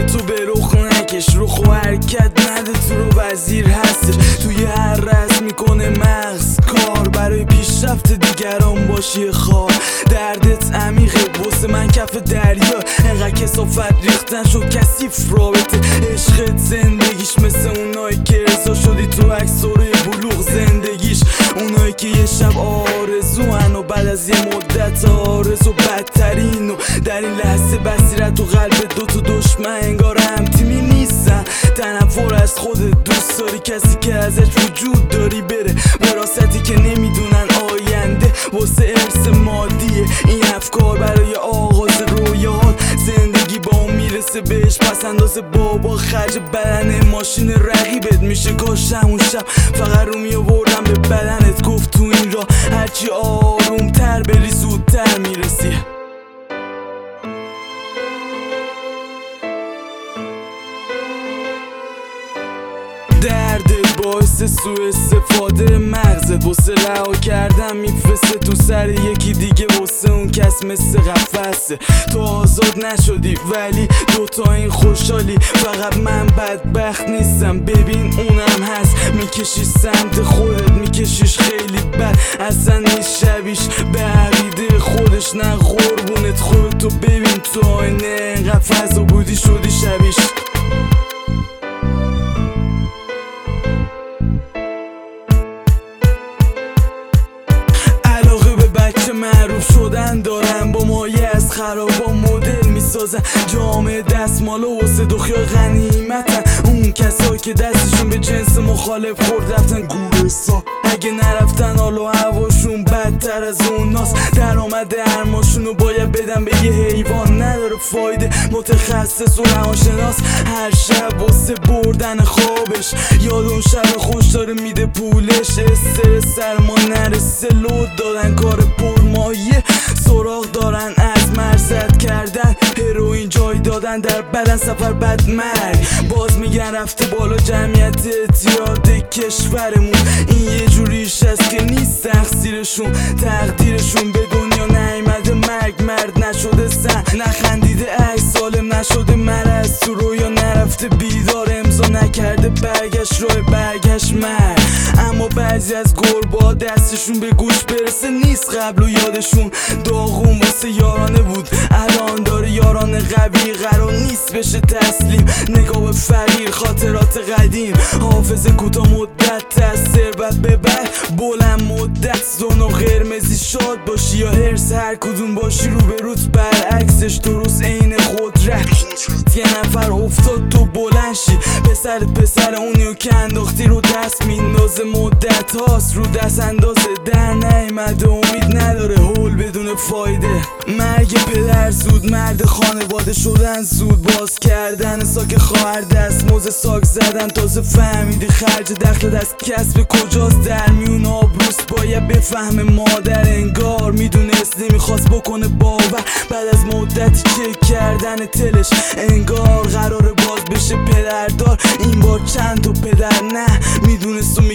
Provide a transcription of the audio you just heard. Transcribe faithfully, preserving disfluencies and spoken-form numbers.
تو به رخ نکش، رخ و حرکت نده، تو رو وزیر هستش. توی هر رسم میکنه مغز کار، برای پیشرفت دیگران باشی خار. دردت عمیقه واسه من کف دریا، انقدر کثافت ریختن شد کثیف رابطه. عشقت زندگیش مثل اونایی که ارضا شدی تو عکس‌های بلوغ زندگیش، اونایی که یه شب آرزوان و بعد از یه مدت آرزو بدترین. و در این لحظه بصیرت و قلب دوتا دشمن انگار هم تیمی نیستن. تنفر از خودت دوست داری کسی که ازش وجود داری بره، وراستی که نمیدونن آینده واسه ارث مادیه. این افکار برای آغاز رویات، زندگی با اون میرسه بهش پس انداز بابا خرج بدن ماشین رقیبت میشه. کاش همون شب فقط رو میآوردم به بدنت، گفت تو این راه هرچی آروم تر بری زودتر میرسی. دردت باعث سوء استفاده مغزت، واسه رها کردن میفرسته تو سر یکی دیگه، واسه اون کس مثل قفسه. تو آزاد نشدی ولی دوتا این خوشحالی، فقط من بدبخت نیستم ببین اونم هست. میکشی سمت خودت میکشیش خیلی بد، اصلا نیست شبیش به عقیده خودش، نه قربونت خودتو ببین تو آینه، انقدر فضا بودی شدی شبیش. معروف شدن دارن با مایه از خرابا مدل میسازن، جامعه دستمالا واسه دخیا غنیمتن. اون کسایی که دستشون به جنس مخالف خورد رفتن گورستان، اگه نرفتن حالا هواشون بدتر از اوناست. درآمد هرماشونو باید بدن به یه حیوان، نداره فایده متخصص و روانشناس هر شب واسه بردن خوابش. یاد اون شب خوش داره میده پولش، استرس سر ما نرسه لود دادن کار پرمایه، سراغ دارن از مرزت کردن، هروئین جای دادن در بدن سفر بد مرگ. باز میگن رفته بالا جمعیت اعتیاد کشورمون، این یه جوریش هست که نیست تقصیرشون، تقدیرشون به دنیا نیامده مرگ، مرد نشده زن، نخندیده عکس سالم نشده مرض، تو رویا نرفته بیدار، امضا نکرده برگشت راه برگشت مرد. اما بعضی از گربا دستشون به گوش برسه نیست قبل و یادشون داغون واسه یارانه بود، الان داره یاران قوی قرار نیست بشه تسلیم. نگاه به فقیر خاطرات قدیم، حافظه کوتاه مدت از ثروت ببر بلند مدت، زن و قرمزی شاد باشی یا هرس هر کدوم باشی رو به روت برعکسش درست عین قدرت. یه نفر افتاد تو بلند شی، پسر پسر اونیو که انداختی رو دست میندازه، مدت هاست رو دست اندازه در نیامده، امید نداره حول بدون فایده. مرگ پدر زود، مرد خانواده شدن زود، باز کردن ساک خواهر دست موز ساک زدن، تازه فهمیدی خرج دخل دست کسب کجاست، در میون آبروست باید بفهم مادر، انگار میدونست نمیخواست بکنه باور، بعد از مدتی چک کردن تلش انگار قراره باز بشه پدردار. این بار چند تا پدر نه میدونست و